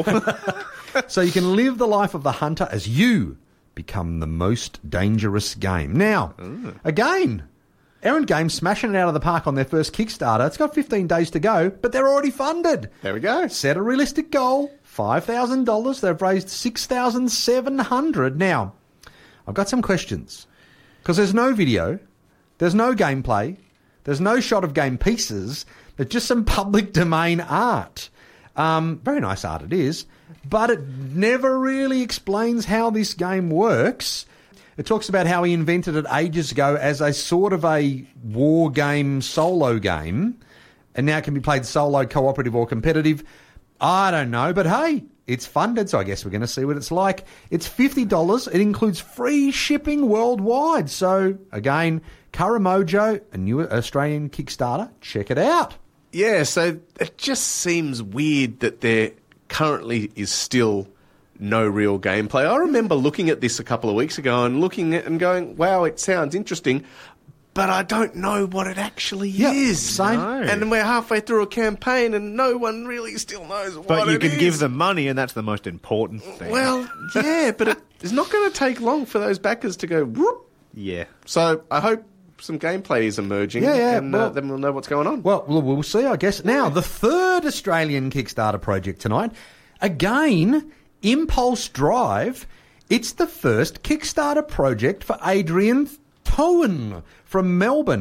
So you can live the life of the hunter as you become the most dangerous game. Now, again, Errant Games smashing it out of the park on their first Kickstarter. It's got fifteen days to go, but they're already funded. There we go. Set a realistic goal, five thousand dollars. They've raised six thousand seven hundred dollars. Now, I've got some questions. Because there's no video, there's no gameplay, there's no shot of game pieces, there's just some public domain art. Um, very nice art it is, but it never really explains how this game works. It talks about how he invented it ages ago as a sort of a war game, solo game, and now it can be played solo, cooperative, or competitive. I don't know, but hey, it's funded, so I guess we're going to see what it's like. It's fifty dollars. It includes free shipping worldwide. So, again, Karamojo, a new Australian Kickstarter. Check it out. Yeah, so it just seems weird that there currently is still no real gameplay. I remember looking at this a couple of weeks ago and looking at it and going, wow, it sounds interesting, but I don't know what it actually Yeah, is. same. No. And we're halfway through a campaign and no one really still knows what But you it can is. give them money, and that's the most important thing. Well, yeah, but it, it's not going to take long for those backers to go, whoop. yeah. So I hope some gameplay is emerging, Yeah, yeah, and well- uh, then we'll know what's going on. Well, we'll, we'll see, I guess. Now, the third Australian Kickstarter project tonight, again, Impulse Drive. It's the first Kickstarter project for Adrian Towen from Melbourne.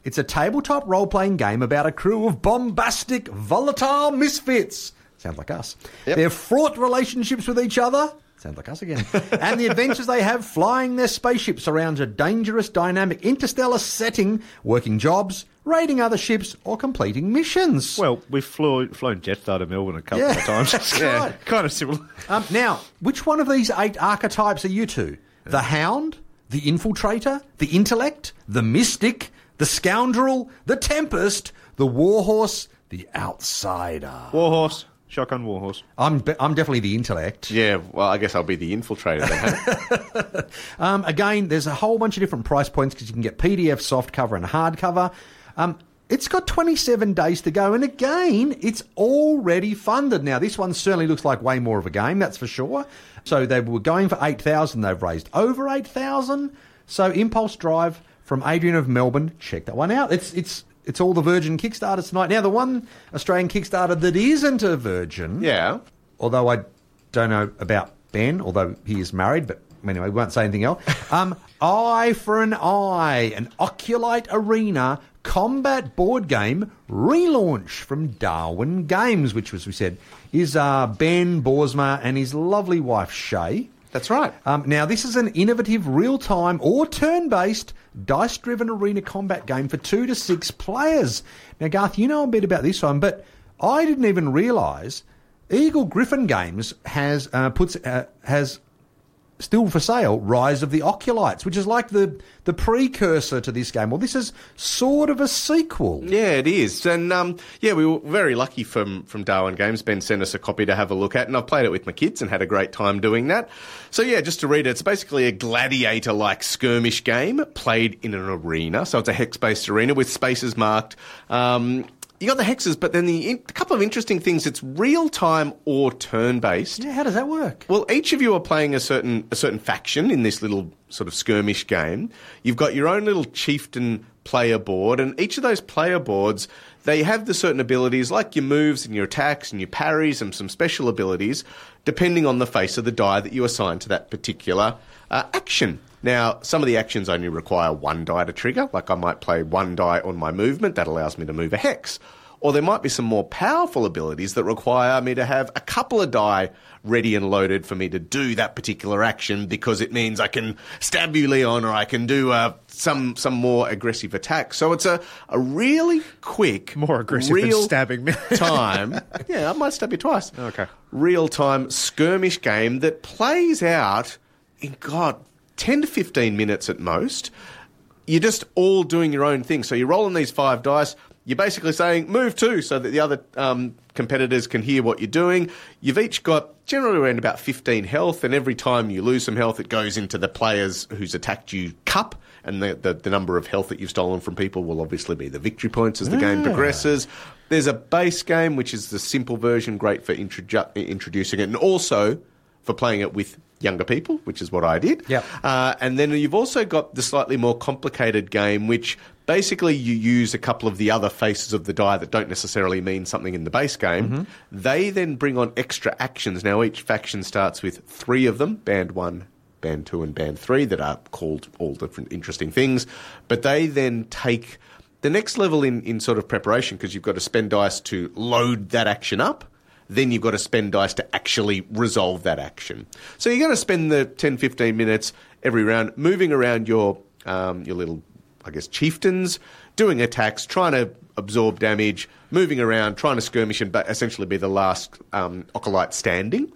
It's a tabletop role-playing game about a crew of bombastic, volatile misfits. Sounds like us. Yep. They're fraught relationships with each other. Sounds like us again. And the adventures they have flying their spaceships around a dangerous, dynamic, interstellar setting, working jobs, raiding other ships, or completing missions. Well, we've flew, flown Jetstar to Melbourne a couple Yeah, of times. that's yeah, right. kind of similar. Um, now, which one of these eight archetypes are you two? The Hound, the Infiltrator, the Intellect, the Mystic, the Scoundrel, the Tempest, the Warhorse, the Outsider. Warhorse. Shotgun Warhorse. I'm be- I'm definitely the Intellect. Yeah, well, I guess I'll be the infiltrator then. Hey? Um, again, there's a whole bunch of different price points because you can get P D F, softcover, and hardcover. Um, it's got twenty-seven days to go, and again, it's already funded. Now, this one certainly looks like way more of a game, that's for sure. So they were going for eight thousand dollars. They've raised over eight thousand dollars. So Impulse Drive from Adrian of Melbourne. Check that one out. It's it's it's all the Virgin Kickstarters tonight. Now, the one Australian Kickstarter that isn't a Virgin, Yeah. although I don't know about Ben, although he is married, but anyway, we won't say anything else. Um, Eye for an Eye, an Oculite Arena combat board game relaunch from Darwin Games, which, as we said, is uh, Ben Boersma and his lovely wife, Shay. That's right. Um, now, this is an innovative, real-time or turn-based, dice-driven arena combat game for two to six players. Now, Garth, you know a bit about this one, but I didn't even realise Eagle Griffin Games has uh, puts uh, has still for sale Rise of the Oculites, which is like the the precursor to this game. Well, this is sort of a sequel. Yeah, it is. And, um, yeah, we were very lucky from, from Darwin Games. Ben sent us a copy to have a look at, and I've played it with my kids and had a great time doing that. So, yeah, just to read it, it's basically a gladiator-like skirmish game played in an arena. So it's a hex-based arena with spaces marked. Um, you got the hexes, but then the in- a couple of interesting things. It's real-time or turn-based. Yeah, how does that work? Well, each of you are playing a certain a certain faction in this little sort of skirmish game. You've got your own little chieftain player board, and each of those player boards, they have the certain abilities like your moves and your attacks and your parries and some special abilities, depending on the face of the die that you assign to that particular uh, action. Now, some of the actions only require one die to trigger, like I might play one die on my movement, that allows me to move a hex. Or there might be some more powerful abilities that require me to have a couple of die ready and loaded for me to do that particular action, because it means I can stab you, Leon, or I can do uh, some some more aggressive attack. So it's a, a really quick, More aggressive real than stabbing me. time. Yeah, I might stab you twice. Okay. Real-time skirmish game that plays out in, God, ten to fifteen minutes at most. You're just all doing your own thing. So you're rolling these five dice. You're basically saying, move two, so that the other um, competitors can hear what you're doing. You've each got generally around about fifteen health, and every time you lose some health, it goes into the players who's attacked you cup, and the, the, the number of health that you've stolen from people will obviously be the victory points as the game progresses. There's a base game, which is the simple version, great for introdu- introducing it, and also for playing it with younger people, which is what I did. Yep. Uh, and then you've also got the slightly more complicated game, which basically you use a couple of the other faces of the die that don't necessarily mean something in the base game. Mm-hmm. They then bring on extra actions. Now, each faction starts with three of them, band one, band two, and band three, that are called all different interesting things. But they then take the next level in, in sort of preparation, because you've got to spend dice to load that action up. Then you've got to spend dice to actually resolve that action. So you're going to spend the ten, fifteen minutes every round moving around your um, your little, I guess, chieftains, doing attacks, trying to absorb damage, moving around, trying to skirmish and essentially be the last um, Oculite standing.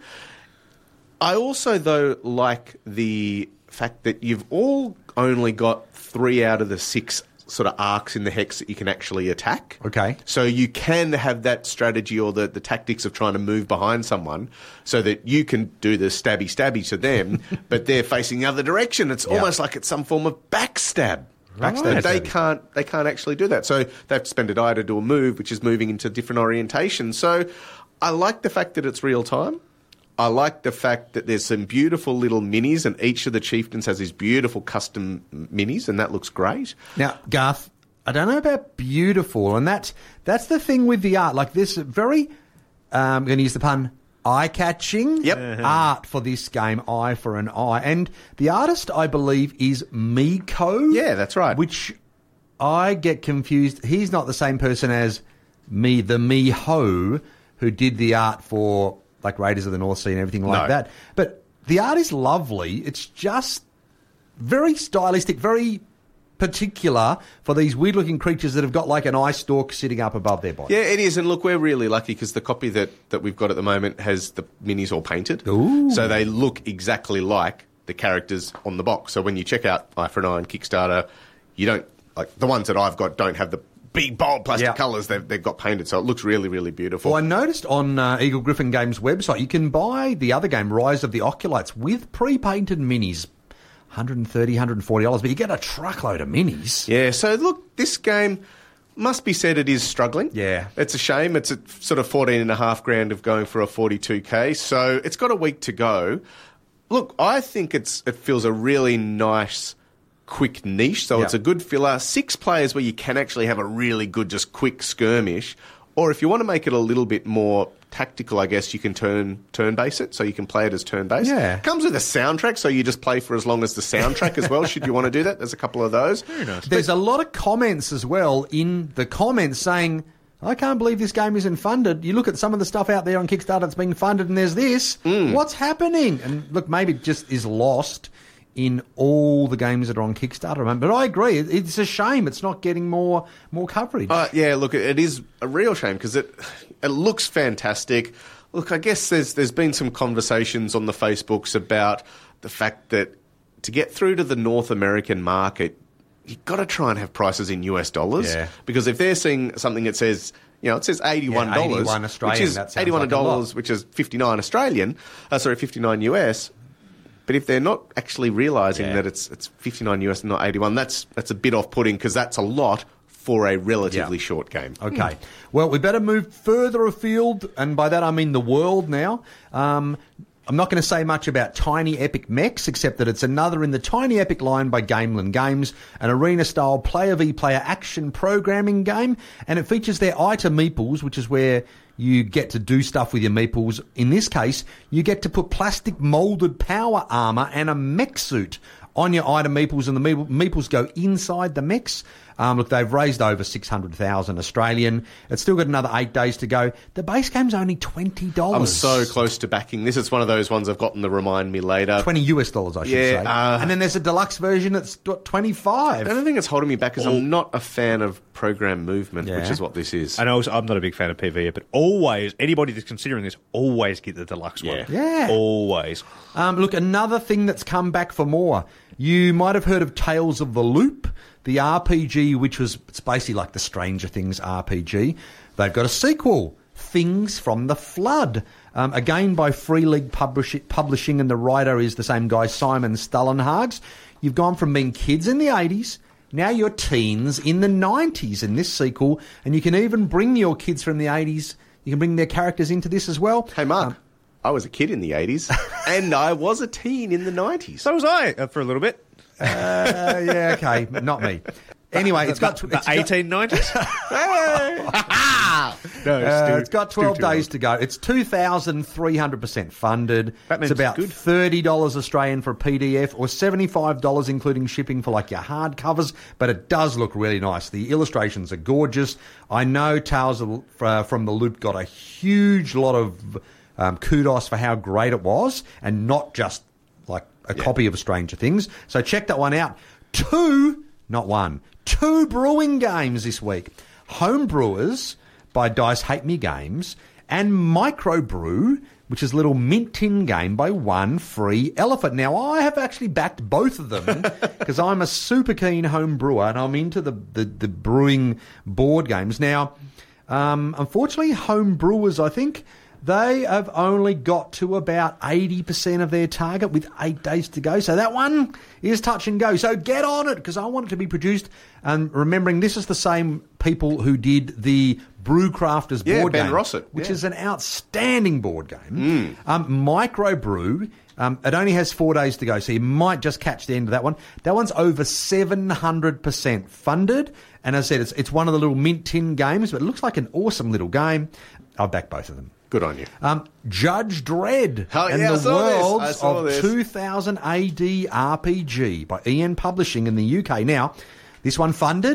I also, though, like the fact that you've all only got three out of the six sort of arcs in the hex that you can actually attack. Okay. So you can have that strategy or the, the tactics of trying to move behind someone so that you can do the stabby stabby to them, but they're facing the other direction. It's Yeah. almost like it's some form of backstab. Backstab. But they can't they can't actually do that. So they have to spend a die to do a move, which is moving into different orientations. So I like the fact that it's real time. I like the fact that there's some beautiful little minis, and each of the chieftains has these beautiful custom minis, and that looks great. Now, Garth, I don't know about beautiful, and that's that's the thing with the art. Like this very, um, I'm going to use the pun, eye-catching Yep. art for this game, Eye for an Eye. And the artist, I believe, is Miko. Yeah, that's right. Which I get confused. He's not the same person as me, the Miho, who did the art for like Raiders of the North Sea and everything like No. that. But the art is lovely. It's just very stylistic, very particular for these weird-looking creatures that have got like an eye stalk sitting up above their body. Yeah, it is, and look, we're really lucky because the copy that, that we've got at the moment has the minis all painted. Ooh. So they look exactly like the characters on the box. So when you check out Eye for an Eye and Kickstarter, you don't, like, the ones that I've got don't have the big, bold plastic Yeah. colours. They've, they've got painted, so it looks really, really beautiful. Well, I noticed on uh, Eagle Griffin Games website, you can buy the other game, Rise of the Oculites, with pre-painted minis. one hundred thirty dollars, one hundred forty dollars, but you get a truckload of minis. Yeah, so look, this game must be said it is struggling. Yeah. It's a shame. It's a sort of fourteen and a half grand of going for a forty-two K, so it's got a week to go. Look, I think it's it feels a really nice, quick niche, so Yeah. it's a good filler. Six players where you can actually have a really good, just quick skirmish. Or if you want to make it a little bit more tactical, I guess you can turn turn base it, so you can play it as turn based. Yeah. Comes with a soundtrack, so you just play for as long as the soundtrack as well. Should you want to do that? There's a couple of those. Very nice. There's a lot of comments as well in the comments saying, I can't believe this game isn't funded. You look at some of the stuff out there on Kickstarter that's being funded and there's this. Mm. What's happening? And look, maybe it just is lost in all the games that are on Kickstarter. But I agree. It- It's a shame it's not getting more more coverage. Uh, yeah, look, it is a real shame because it it looks fantastic. Look, I guess there's there's been some conversations on the Facebooks about the fact that to get through to the North American market, you've got to try and have prices in U S dollars. Yeah. Because if they're seeing something that says, you know, it says eighty-one dollars, Yeah, eighty-one Australian, which is that sounds eighty-one like a lot. dollars, which is fifty-nine Australian, uh, sorry, fifty-nine U S. But if they're not actually realising Yeah. that it's it's fifty-nine U S and not eighty-one, that's that's a bit off-putting because that's a lot for a relatively Yeah. short game. Okay. Well, we better move further afield, and by that I mean the world now. Um, I'm not going to say much about Tiny Epic Mechs, except that it's another in the Tiny Epic line by Gameland Games, an arena-style player v player action programming game, and it features their item meeples, which is where you get to do stuff with your meeples. In this case, you get to put plastic moulded power armour and a mech suit on your item meeples, and the meeple- meeples go inside the mechs. Um, look, they've raised over six hundred thousand Australian. It's still got another eight days to go. The base game's only twenty dollars. I'm so close to backing this. It's one of those ones I've gotten the remind me later. twenty U S dollars, I should Yeah, say. uh, and then there's a deluxe version that's got twenty-five. The only thing that's holding me back is I'm not a fan of program movement, Yeah. which is what this is. And also, I'm not a big fan of P V E, but always, anybody that's considering this, always get the deluxe one. Yeah. Always. Um, look, another thing that's come back for more. You might have heard of Tales of the Loop, the R P G, which was it's basically like the Stranger Things R P G. They've got a sequel, Things from the Flood, um, again by Free League Publish- Publishing, and the writer is the same guy, Simon Stullenhags. You've gone from being kids in the eighties, now you're teens in the nineties in this sequel, and you can even bring your kids from the eighties, you can bring their characters into this as well. Hey, Mark, Um, I was a kid in the eighties, and I was a teen in the nineties. So was I uh, for a little bit. Uh, yeah, okay, not me. Anyway, it's got the it's got- eighteen nineties. No, Uh, still- it's got still twelve too days old. to go. It's two thousand three hundred percent funded. That means it's about it's good. thirty dollars Australian for a P D F or seventy-five dollars including shipping for like your hardcovers, but it does look really nice. The illustrations are gorgeous. I know Tales of, uh, from the Loop got a huge lot of um, kudos for how great it was, and not just like a copy of Stranger Things. So check that one out. Two, not one, two brewing games this week. Homebrewers by Dice Hate Me Games, and Microbrew, which is a little mint tin game by One Free Elephant. Now, I have actually backed both of them because I'm a super keen home brewer and I'm into the, the, the brewing board games. Now, um, unfortunately, home brewers, I think, they have only got to about eighty percent of their target with eight days to go. So that one is touch and go. So get on it because I want it to be produced. And remembering this is the same people who did the Brewcrafters Yeah, board Ben game, Rossett, which yeah. is an outstanding board game. Um, Microbrew, um, it only has four days to go, so you might just catch the end of that one. That one's over seven hundred percent funded. And as I said, it's, it's one of the little mint tin games, but it looks like an awesome little game. I'll back both of them. Good on you. Um, Judge Dredd Oh, and yeah, I the saw this. I Worlds saw of this. two thousand A D R P G by E N Publishing in the U K. Now, this one funded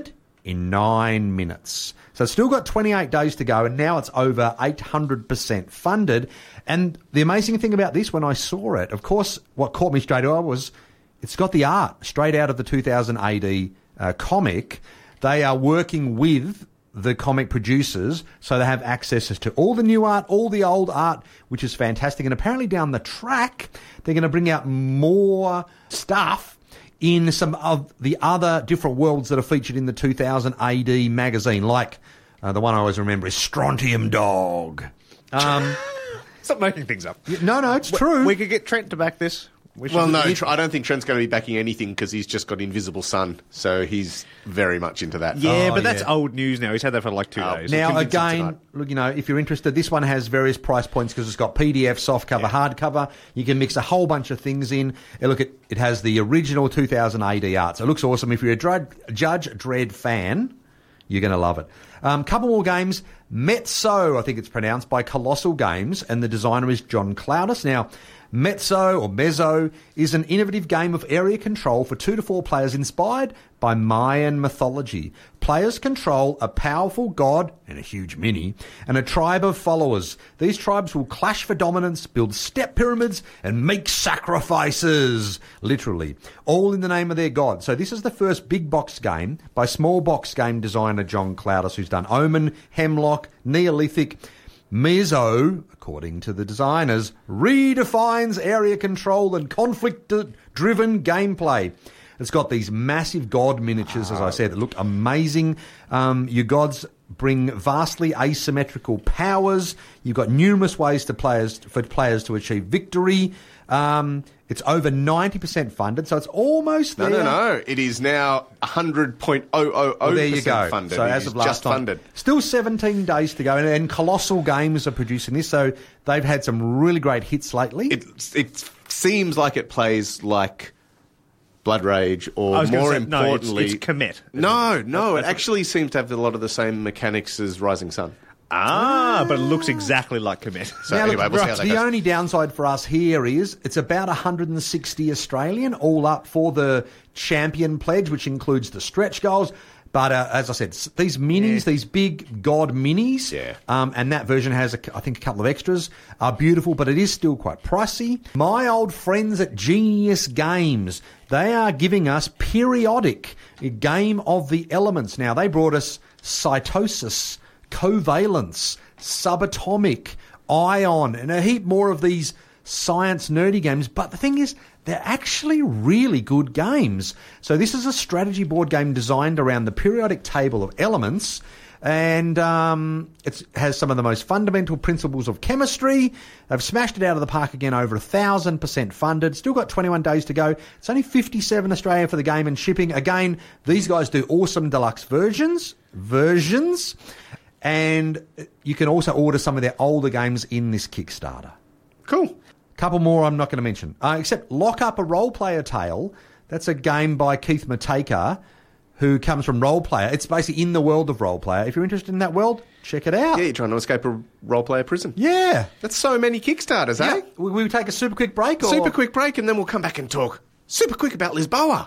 in nine minutes. So it's still got twenty-eight days to go, and now it's over eight hundred percent funded. And the amazing thing about this, when I saw it, of course, what caught me straight away was it's got the art straight out of the two thousand A D uh, comic. They are working with the comic producers, so they have access to all the new art, all the old art, which is fantastic. And apparently down the track, they're going to bring out more stuff in some of the other different worlds that are featured in the two thousand A D magazine, like uh, the one I always remember is Strontium Dog. Um, Stop making things up. no, no, it's true. We could get Trent to back this. We should- Well, no, Tr- I don't think Trent's going to be backing anything because he's just got Invisible Sun, so he's very much into that. Yeah, Oh, but that's yeah. old news now. He's had that for like two Oh, days. Now, convince him again, tonight. look, you know, if you're interested, this one has various price points because it's got P D F, softcover, hardcover. You can mix a whole bunch of things in. And look, it, it has the original two thousand A D art. So it looks awesome. If you're a Drud- Judge Dredd fan, you're going to love it. Um, couple more games. Mezzo, I think it's pronounced, by Colossal Games, and the designer is John Cloudis. Now, Mezzo, or Mezzo, is an innovative game of area control for two to four players inspired by Mayan mythology. Players control a powerful god, and a huge mini, and a tribe of followers. These tribes will clash for dominance, build step pyramids, and make sacrifices, literally, all in the name of their god. So this is the first big box game by small box game designer John Cloudis, who's done Omen, Hemlock, Neolithic. Mezzo, according to the designers, redefines area control and conflict-driven gameplay. It's got these massive god miniatures, as I said, that look amazing. Um, your gods bring vastly asymmetrical powers. You've got numerous ways to players for players to achieve victory. Um, it's over ninety percent funded, so it's almost No, there. no, no. It is now one hundred point zero zero zero percent Well, there you go. funded. So It as is of last just time, funded. still seventeen days to go, and, and Colossal Games are producing this, so they've had some really great hits lately. It, it seems like it plays like Blood Rage, or I was gonna more say, no, it's- importantly... it's Commit. No, no, it actually seems to have a lot of the same mechanics as Rising Sun. Ah, but it looks exactly like Commit. So Now, anyway, look, we'll see right, how that the goes. only downside for us here is it's about one hundred sixty Australian, all up for the champion pledge, which includes the stretch goals. But uh, as I said, s- these minis, these big god minis, Yeah. um, and that version has, a c I think, a couple of extras, are beautiful, but it is still quite pricey. My old friends at Genius Games, they are giving us Periodic, a game of the elements. Now, they brought us Cytosis, Covalence, Subatomic, Ion, and a heap more of these science nerdy games. But the thing is, they're actually really good games. So this is a strategy board game designed around the periodic table of elements, and um, it has some of the most fundamental principles of chemistry. They've smashed it out of the park again, over a thousand percent funded. Still got twenty-one days to go. It's only fifty-seven Australia for the game and shipping. Again, these guys do awesome deluxe versions, versions, and you can also order some of their older games in this Kickstarter. Cool. Couple more I'm not going to mention, uh, except Lock Up a Role Player Tale. That's a game by Keith Mateka, who comes from Role Player. It's basically in the world of Role Player. If you're interested in that world, check it out. Yeah, you're trying to escape a role-player prison. Yeah. That's so many Kickstarters, eh? Yeah. We, we take a super quick break? Or? Super quick break, and then we'll come back and talk super quick about Lisboa.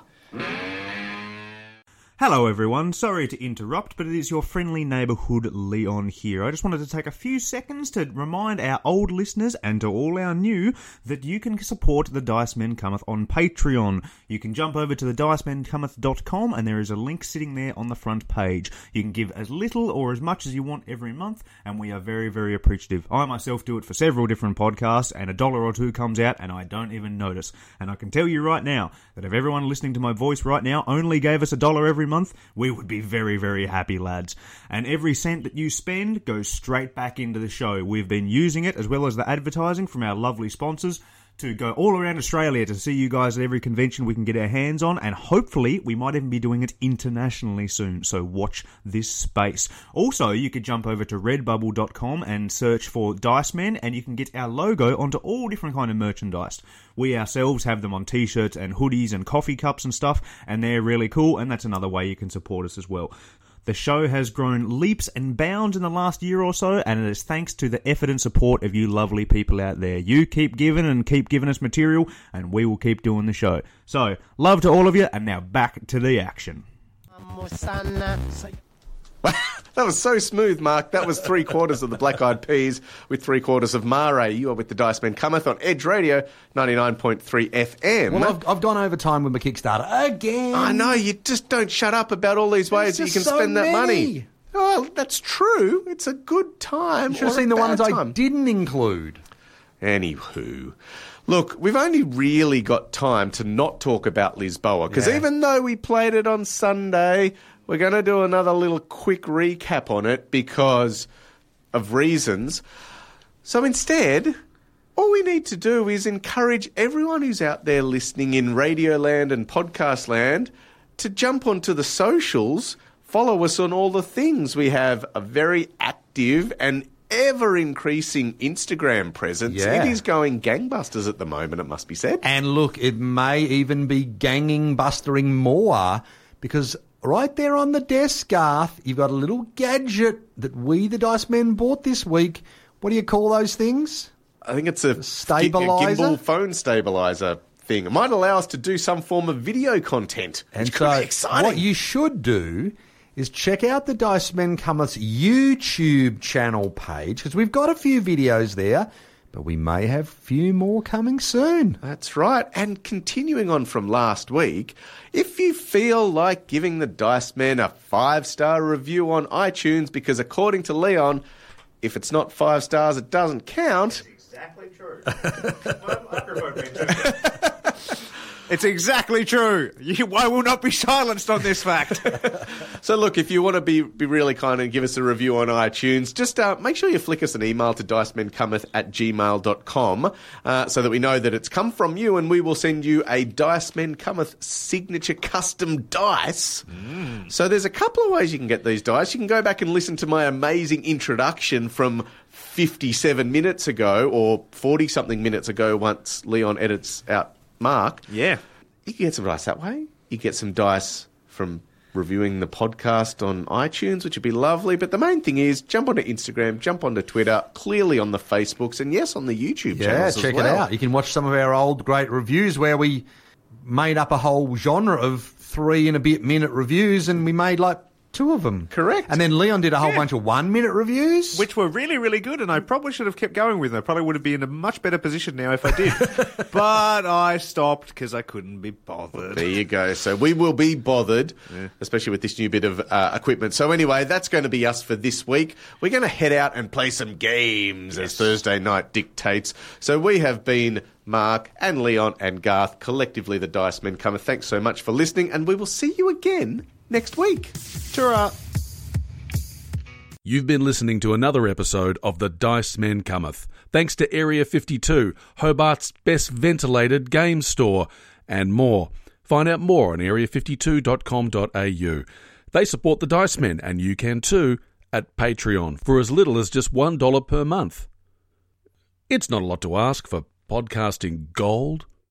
Hello everyone, sorry to interrupt, but it is your friendly neighbourhood Leon here. I just wanted to take a few seconds to remind our old listeners and to all our new that you can support the Dice Men Cometh on Patreon. You can jump over to the dice men cometh dot com and there is a link sitting there on the front page. You can give as little or as much as you want every month, and we are very, very appreciative. I myself do it for several different podcasts, and a dollar or two comes out and I don't even notice. And I can tell you right now that if everyone listening to my voice right now only gave us a dollar every month, we would be very, very happy, lads. And every cent that you spend goes straight back into the show. We've been using it, as well as the advertising from our lovely sponsors, to go all around Australia to see you guys at every convention we can get our hands on, and hopefully we might even be doing it internationally soon, so watch this space. Also, you could jump over to redbubble dot com and search for Dice Men, and you can get our logo onto all different kind of merchandise. We ourselves have them on t-shirts and hoodies and coffee cups and stuff, and they're really cool, and that's another way you can support us as well. The show has grown leaps and bounds in the last year or so, and it is thanks to the effort and support of you lovely people out there. You keep giving and keep giving us material, and we will keep doing the show. So, love to all of you, and now back to the action. That was so smooth, Mark. That was three quarters of the Black Eyed Peas with three quarters of Mare. You are with the Dice Men Cometh on Edge Radio, ninety-nine point three F M. Well, I've, I've gone over time with my Kickstarter again. I know, you just don't shut up about all these ways that you can so spend that many. money. Oh, that's true. It's a good time. You should have or a seen the bad ones I time. didn't include. Anywho, look, we've only really got time to not talk about Lisboa, because Yeah. even though we played it on Sunday, we're going to do another little quick recap on it because of reasons. So instead, all we need to do is encourage everyone who's out there listening in Radio Land and Podcast Land to jump onto the socials, follow us on all the things. We have a very active and ever-increasing Instagram presence. Yeah. It is going gangbusters at the moment, it must be said. And look, it may even be ganging, bustering more, because right there on the desk, Garth, you've got a little gadget that we, the Dice Men, bought this week. What do you call those things? I think it's a, Stabiliser? a gimbal phone stabilizer thing. It might allow us to do some form of video content, which And could so be exciting. what you should do is check out the Dice Men Cometh's YouTube channel page, because we've got a few videos there, but we may have a few more coming soon. That's right. And continuing on from last week, if you feel like giving the Dice Men a five-star review on iTunes, because according to Leon, if it's not five stars, it doesn't count. Exactly true. Microphone mention. It's exactly true. You, I will not be silenced on this fact. So look, if you want to be, be really kind and give us a review on iTunes, just uh, make sure you flick us an email to dicemencometh at gmail dot com uh, so that we know that it's come from you, and we will send you a Dice Men Cometh signature custom dice. Mm. So there's a couple of ways you can get these dice. You can go back and listen to my amazing introduction from fifty-seven minutes ago, or forty-something minutes ago once Leon edits out Mark. Yeah. You can get some dice that way. You get some dice from reviewing the podcast on iTunes, which would be lovely. But the main thing is jump onto Instagram, jump onto Twitter, clearly on the Facebooks, and yes, on the YouTube Yeah, channels check as well. it out. You can watch some of our old great reviews where we made up a whole genre of three and a bit minute reviews, and we made like two of them. Correct. And then Leon did a whole Yeah. bunch of one minute reviews. Which were really, really good, and I probably should have kept going with them. I probably would have been in a much better position now if I did. But I stopped because I couldn't be bothered. There you go. So we will be bothered, especially with this new bit of uh, equipment. So anyway, that's going to be us for this week. We're going to head out and play some games as Thursday night dictates. So we have been Mark and Leon and Garth, collectively the Dice Men Cometh. Thanks so much for listening, and we will see you again next week. Ta-ra. You've been listening to another episode of The Dice Men Cometh, thanks to Area fifty-two, Hobart's best ventilated game store, and more. Find out more on area fifty-two dot com dot a u. They support the Dice Men, and you can too, at Patreon, for as little as just one dollar per month. It's not a lot to ask for podcasting gold.